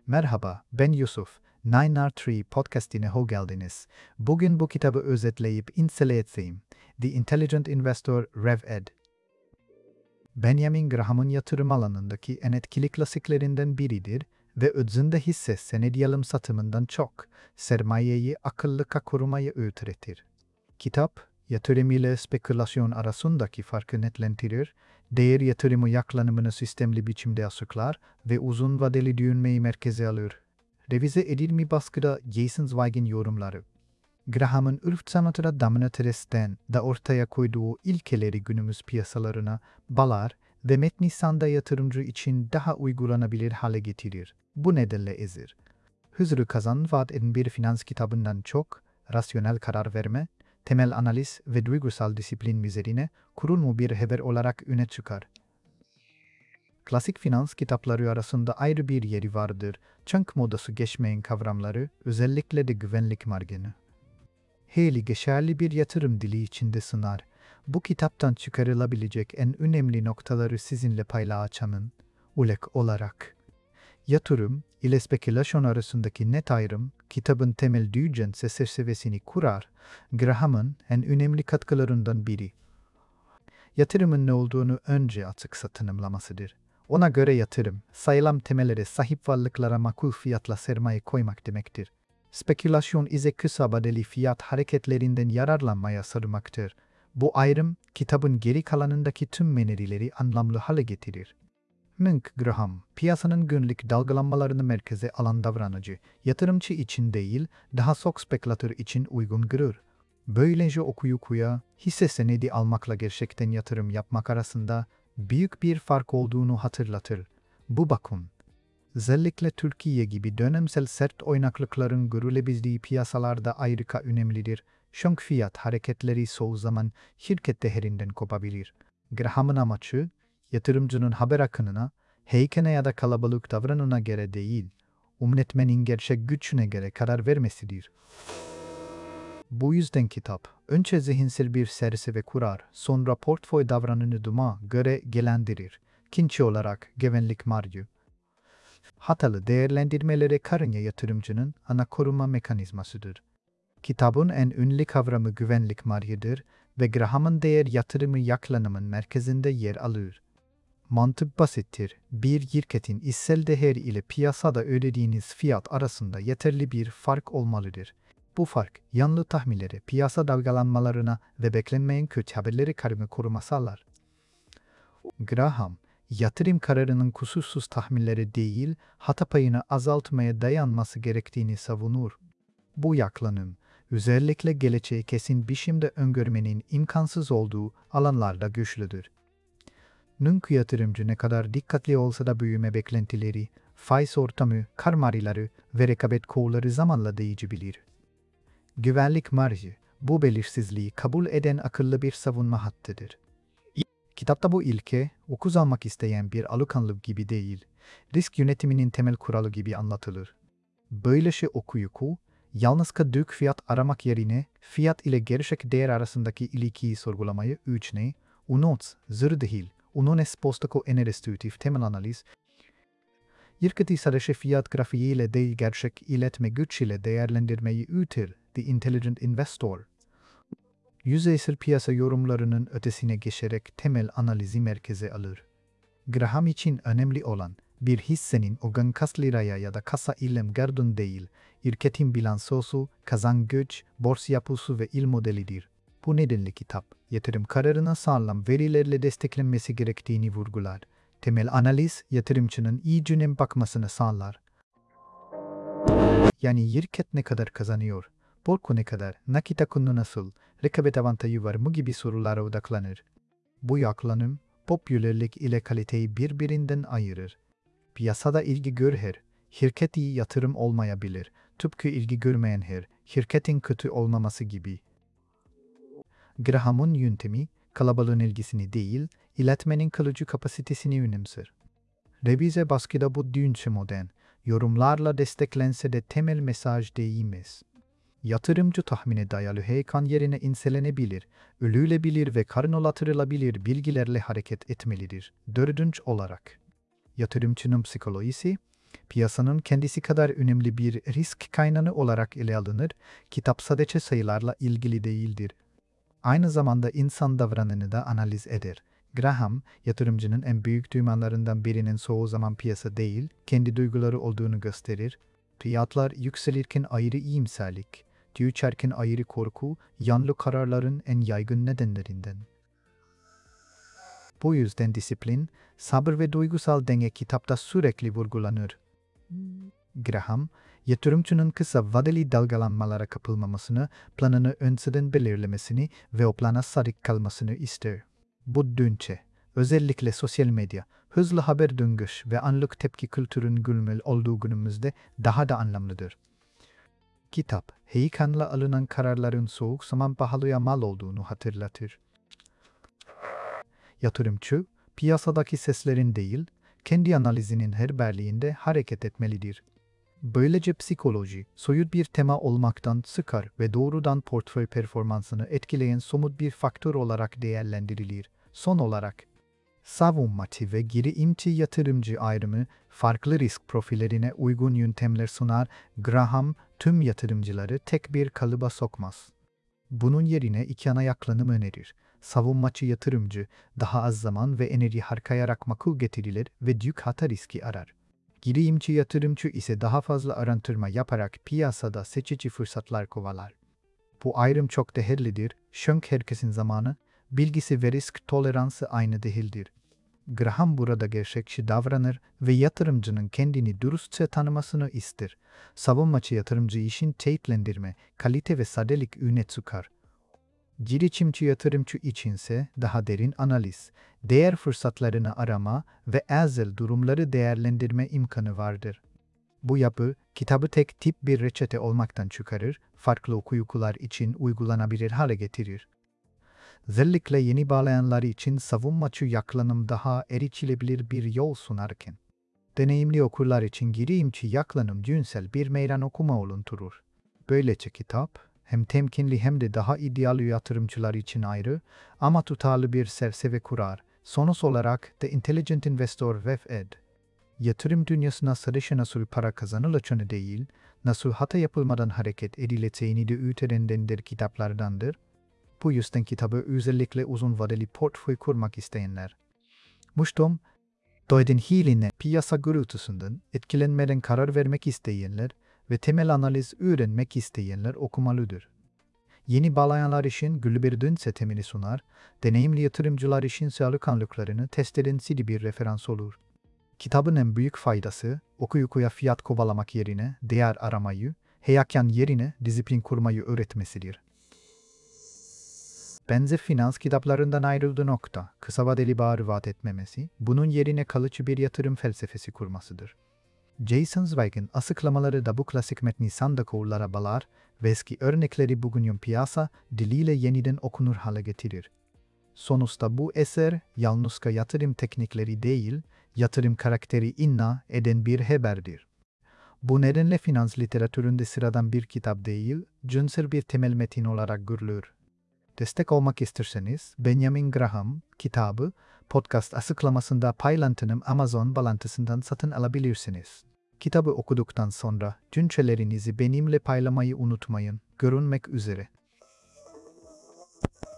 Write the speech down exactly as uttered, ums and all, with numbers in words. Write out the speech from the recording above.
Merhaba, ben Yusuf. Nine R üç podcastine hoş geldiniz. Bugün bu kitabı özetleyip inceleyeceğim. The Intelligent Investor Rev Ed. Benjamin Graham'ın yatırım alanındaki en etkili klasiklerinden biridir ve özünde hisse senedi alım satımından çok sermayeyi akıllıca korumayı öğretir. Kitap, yatırım ile spekülasyon arasındaki farkı netlendirir, değer yatırımı yaklanımını sistemli biçimde açıklar ve uzun vadeli düşünmeyi merkeze alır. Revize edilmiş baskıda Jason Zweig'in yorumları. Graham'ın ürf sanatına damlateresten da ortaya koyduğu ilkeleri günümüz piyasalarına bağlar ve metni sanda yatırımcı için daha uygulanabilir hale getirir. Bu nedenle ezir. Hızlı kazan vaat eden bir finans kitabından çok, rasyonel karar verme, temel analiz ve duygusal disiplin üzerine kurulmuş bir haber olarak öne çıkar. Klasik finans kitapları arasında ayrı bir yeri vardır. Çank modası geçmeyen kavramları, özellikle de güvenlik marjını. Hayli geçerli bir yatırım dili içinde sınar. Bu kitaptan çıkarılabilecek en önemli noktaları sizinle paylaşacağım. Ulek olarak. Yatırım ile spekülasyon arasındaki net ayrım, kitabın temel düşünce çerçevesini kurar. Graham'ın en önemli katkılarından biri. Yatırımın ne olduğunu önce açıkça tanımlamasıdır. Ona göre yatırım, sağlam temellere sahip varlıklara makul fiyatla sermaye koymak demektir. Spekülasyon ise kısa vadeli fiyat hareketlerinden yararlanmaya sarılmaktır. Bu ayrım, kitabın geri kalanındaki tüm menerileri anlamlı hale getirir. Mink Graham, piyasanın günlük dalgalanmalarını merkeze alan davranıcı, yatırımcı için değil, daha çok spekülatör için uygun görür. Böylece okuyucuya, hisse senedi almakla gerçekten yatırım yapmak arasında büyük bir fark olduğunu hatırlatır. Bu bakım, özellikle Türkiye gibi dönemsel sert oynaklıkların görülebildiği piyasalarda ayrıca önemlidir. Çünkü fiyat hareketleri çoğu zaman şirket değerinden kopabilir. Graham'ın amacı, yatırımcının haber akınına, heykene ya da kalabalık davranına göre değil, umretmenin gerçek gücüne göre karar vermesidir. Bu yüzden kitap, önce zihinsel bir çerçeve kurar, sonra portföy davranışına göre gelendirir. İkinci olarak güvenlik marjı. Hatalı değerlendirmelere karınca yatırımcının ana koruma mekanizmasıdır. Kitabın en ünlü kavramı güvenlik marjıdır ve Graham'ın değer yatırımı yaklanımın merkezinde yer alır. Mantık basittir. Bir şirketin hissel değeri ile piyasada ödediğiniz fiyat arasında yeterli bir fark olmalıdır. Bu fark, yanlış tahminleri, piyasa dalgalanmalarına ve beklenmeyen kötü haberleri karşı koruma sağlar. Graham, yatırım kararının kusursuz tahminleri değil, hata payını azaltmaya dayanması gerektiğini savunur. Bu yaklanım, özellikle geleceği kesin biçimde öngörmenin imkansız olduğu alanlarda güçlüdür. Nünk yatırımcı ne kadar dikkatli olsa da büyüme beklentileri, faiz ortamı, kar marjları ve rekabet kurları zamanla değişebilir. Güvenlik marjı, bu belirsizliği kabul eden akıllı bir savunma hattıdır. Kitapta bu ilke, okuz almak isteyen bir alışkanlık gibi değil, risk yönetiminin temel kuralı gibi anlatılır. Böylece okuyucu, yalnızca düşük fiyat aramak yerine fiyat ile gerçek değer arasındaki ilişkiyi sorgulamayı üçne, unut, zır değil, onun espostako en restriktif temel analiz, şirketi sadece fiyat grafiği ile değil gerçek iletme güç ile değerlendirmeyi ütir, The Intelligent Investor. Yüzeysel piyasa yorumlarının ötesine geçerek temel analizi merkeze alır. Graham için önemli olan, bir hissenin o gün kaç liraya ya da kasa ilem gardın değil, şirketin bilansosu, kazan güç, borsa yapısı ve il modelidir. Bu nedenle kitap, yatırım kararına sağlam verilerle desteklenmesi gerektiğini vurgular. Temel analiz, yatırımcının iyi dönem bakmasını sağlar. Yani şirket ne kadar kazanıyor, borcu ne kadar, nakit akını nasıl, rekabet avantajı var mı gibi sorulara odaklanır. Bu yaklanım, popülerlik ile kaliteyi birbirinden ayırır. Piyasada ilgi gör her, şirket iyi yatırım olmayabilir, tıpkı ilgi görmeyen her, şirketin kötü olmaması gibi. Graham'ın yöntemi, kalabalığın ilgisini değil, iletmenin kalıcı kapasitesini önemser. Revize baskıda bu düşünce modern, yorumlarla desteklense de temel mesaj değinmez. Yatırımcı tahmine dayalı heyekan yerine inselenebilir, ölülebilir ve karnolatırılabilir bilgilerle hareket etmelidir. Dördüncü olarak, yatırımcının psikolojisi, Piyasanın kendisi kadar önemli bir risk kaynağı olarak ele alınır, kitap sadece sayılarla ilgili değildir. Aynı zamanda insan davranışını da analiz eder. Graham, yatırımcının en büyük düşmanlarından birinin çoğu zaman piyasa değil, kendi duyguları olduğunu gösterir. Fiyatlar yükselirken ayrı iyimserlik, düşerken ayrı korku, yanlış kararların en yaygın nedenlerinden. Bu yüzden disiplin, sabır ve duygusal denge kitapta sürekli vurgulanır. Graham, yatırımcının kısa vadeli dalgalanmalara kapılmamasını, planını önceden belirlemesini ve o plana sadık kalmasını ister. Bu düşünce, özellikle sosyal medya, hızlı haber döngüş ve anlık tepki kültürün gülmel olduğu günümüzde daha da anlamlıdır. Kitap, heyecanla alınan kararların soğuk zaman pahalıya mal olduğunu hatırlatır. Yatırımcı, piyasadaki seslerin değil, kendi analizinin her birliğinde hareket etmelidir. Böylece psikoloji, soyut bir tema olmaktan çıkar ve doğrudan portföy performansını etkileyen somut bir faktör olarak değerlendirilir. Son olarak, savunmacı ve girişimci yatırımcı ayrımı farklı risk profillerine uygun yöntemler sunar. Graham, tüm yatırımcıları tek bir kalıba sokmaz. Bunun yerine iki ana yaklanım önerir. Savunmacı yatırımcı, daha az zaman ve enerji harcayarak makul getirilir ve düşük hata riski arar. Girişimci yatırımcı ise daha fazla araştırma yaparak piyasada seçici fırsatlar kovalar. Bu ayrım çok değerlidir, çünkü herkesin zamanı, bilgisi ve risk toleransı aynı değildir. Graham burada gerçekçi davranır ve yatırımcının kendini dürüstçe tanımasını ister. Savunmacı yatırımcı işin teyitlendirme, kalite ve sadelik öne çıkar. Girişimci yatırımcı içinse daha derin analiz, değer fırsatlarını arama ve ezel durumları değerlendirme imkanı vardır. Bu yapı, kitabı tek tip bir reçete olmaktan çıkarır, farklı okuyucular için uygulanabilir hale getirir. Özellikle yeni bağlayanlar için savunmacı yaklanım daha erişilebilir bir yol sunarken, deneyimli okurlar için girişimci yaklanım cinsel bir meydan okuma oluşturur. Böylece kitap, hem temkinli hem de daha ideal yatırımcılar için ayrı ama tutarlı bir çerçeve kurar. Sonuç olarak The Intelligent Investor V F Ed. Yatırım dünyasına sadece nasıl para kazanılacağını değil, nasıl hata yapılmadan hareket edileceğini de öğretendendir kitaplardandır. Bu yüzden kitabı özellikle uzun vadeli portföy kurmak isteyenler. Muştum, doyden hiline piyasa gürültüsünden etkilenmeden karar vermek isteyenler ve temel analiz öğrenmek isteyenler okumalıdır. Yeni bağlayanlar için Gülber Dönse temini sunar, deneyimli yatırımcılar için alışkanlıklarını test eden bir referans olur. Kitabın en büyük faydası, okuyucuya fiyat kovalamak yerine değer aramayı, heyecan yerine disiplin kurmayı öğretmesidir. Benzer finans kitaplarından ayrıldığı nokta, kısa vadeli bağır vaat etmemesi, bunun yerine kalıcı bir yatırım felsefesi kurmasıdır. Jason Zweig'in açıklamaları da bu klasik metni sandık oğullara bağlar ve eski örnekleri bugünün piyasa diliyle yeniden okunur hale getirir. Sonuçta bu eser yalnızca yatırım teknikleri değil, yatırım karakteri inna eden bir haberdir. Bu nedenle finans literatüründe sıradan bir kitap değil, cinsel bir temel metin olarak görülür. Destek olmak isterseniz Benjamin Graham kitabı podcast açıklamasında paylaştığım Amazon bağlantısından satın alabilirsiniz. Kitabı okuduktan sonra düşüncelerinizi benimle paylaşmayı unutmayın. Görünmek üzere.